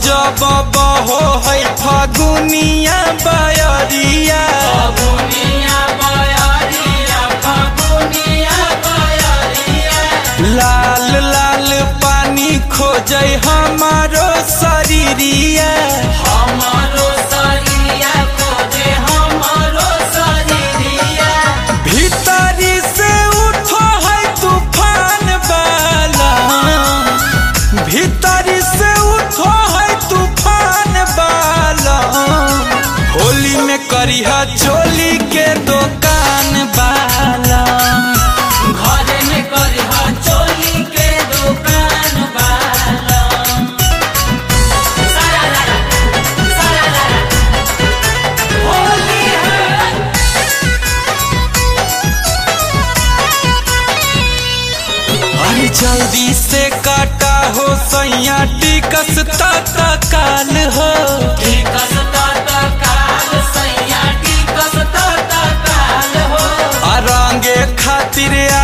जब बहो है फागुनिया बयरिया लाल लाल पानी खोजे हमारो शरीरिया भीतरी से उठो है तूफान वाला भीतरी से उठो है तूफान वाला होली में करिहा चोली के दुकान वाला घर में करिहा चोली के दुकान वाला होली है अरे जल्दी से काटा हो सैया टिकस तत्काल हो टिकस तत्काल सैया टिकस तत्काल हो रंगे खातिर